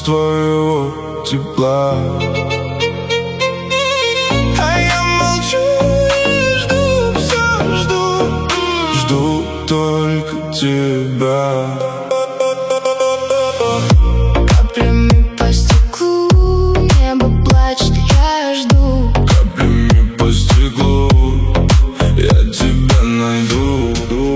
твоего тепла. А я молчу и жду, все жду, жду только тебя. Каплями по стеклу небо плачет, я жду. Каплями по стеклу я тебя найду.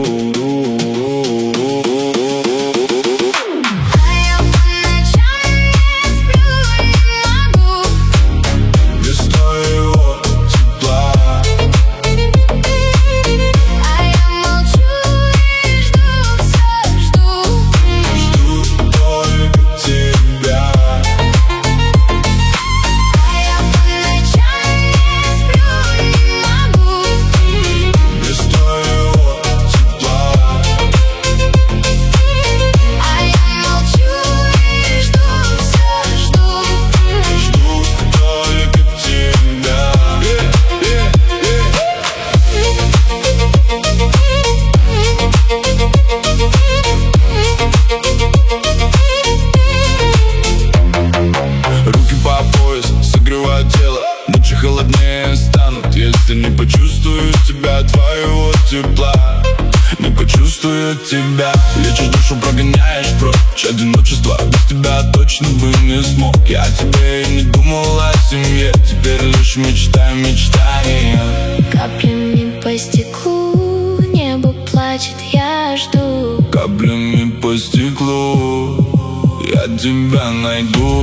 Ночи холоднее станут, если не почувствую тебя, твоего тепла. Не почувствую тебя. Лечишь душу, прогоняешь прочь одиночество. Без тебя точно бы не смог. Я о тебе и не думал о семье. Теперь лишь мечтаю мечтания. Каплями по стеклу небо плачет, я жду. Каплями по стеклу я тебя найду.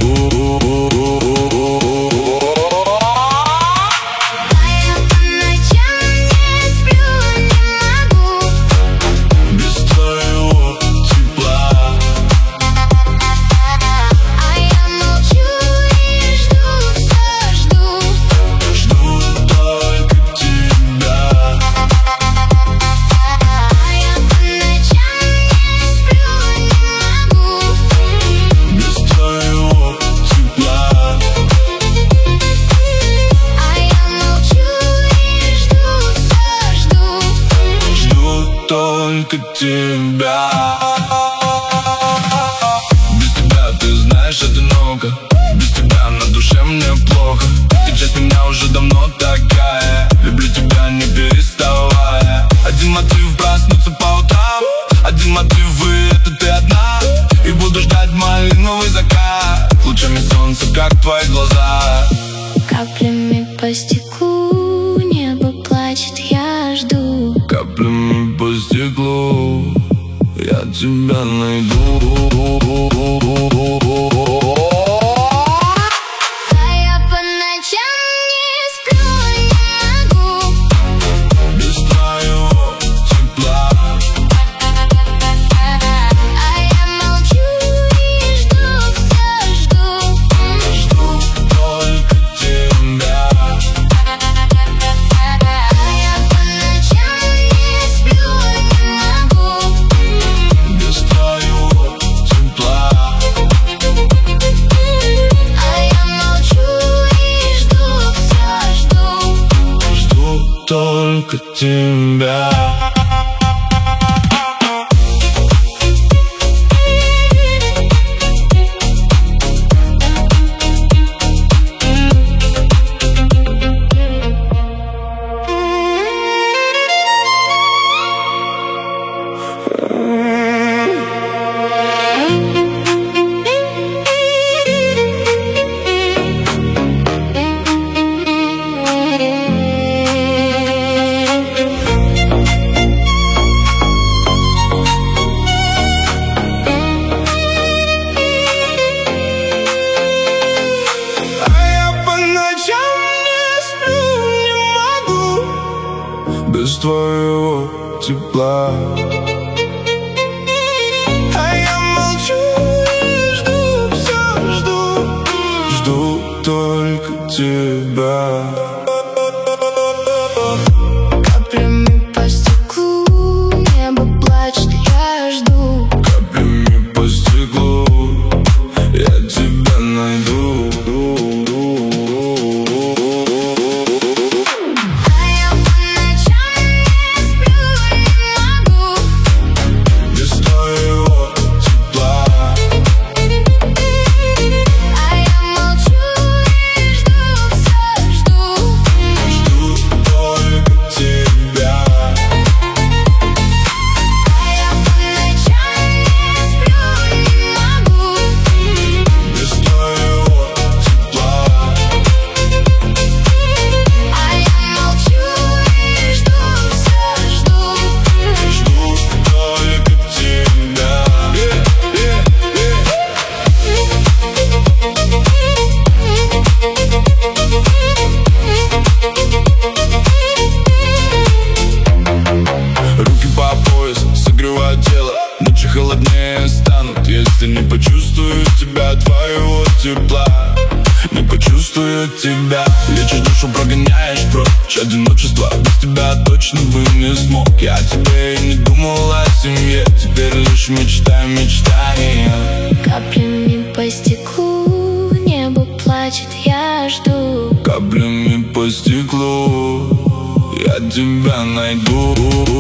Только тебя. Без тебя, ты знаешь, одиноко. Без тебя на душе мне плохо. Ты часть меня уже давно такая. Люблю тебя не переставая. Один мотив проснуться по утрам. Один мотив — это ты одна. И буду ждать малиновый закат. Лучами солнца, как твои глаза. Каплями по стеклу небо плачет, я жду. Каплями по стеклу я тебя найду. А я по ночам не сплю, не могу без твоего тепла. А я молчу и жду, все жду. Жду только тебя. А я по ночам не сплю, не могу Без твоего тепла. А я молчу и жду, все жду. Жду только тебя. Без твоего тепла. твое тело. Ночи холоднее станут, если не почувствую тебя, твоего тепла. Не почувствую тебя. Лечишь душу, прогоняешь прочь одиночество. Без тебя точно бы не смог. Я о тебе и не думал о семье. Теперь лишь мечтаю мечтания. Каплями по стеклу небо плачет, я жду. Каплями по стеклу я тебя найду.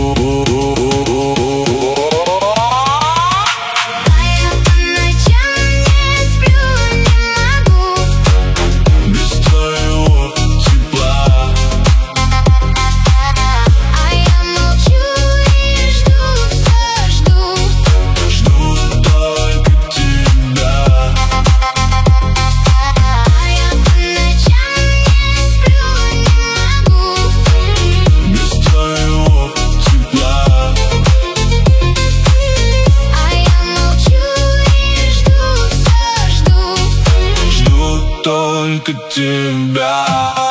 Только тебя.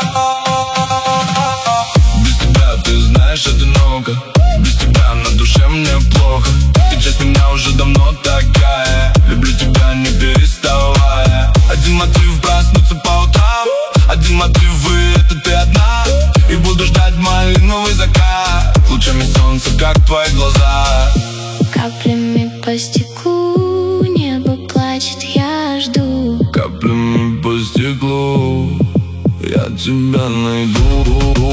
Без тебя, ты знаешь, одиноко. Без тебя на душе мне плохо. Ты часть меня уже давно такая. Люблю тебя не переставая. Один мотив проснуться по утрам. Один мотив, и это ты одна. И буду ждать малиновый закат. Лучами солнца, как твои глаза. Каплями по стеклу небо плачет, я жду. Каплями по стеклу я тебя найду.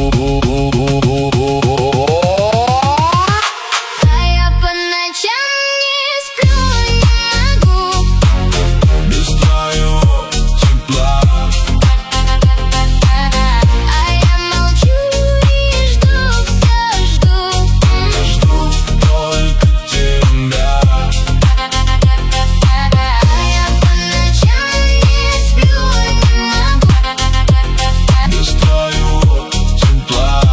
А я по ночам не сплю, не могу. Без твоего тепла. А я молчу и жду, все жду. Жду только тебя. А я по ночам не сплю, не могу. Без твоего тепла.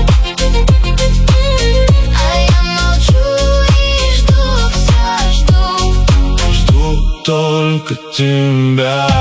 А я молчу и жду, все жду. Жду только тебя.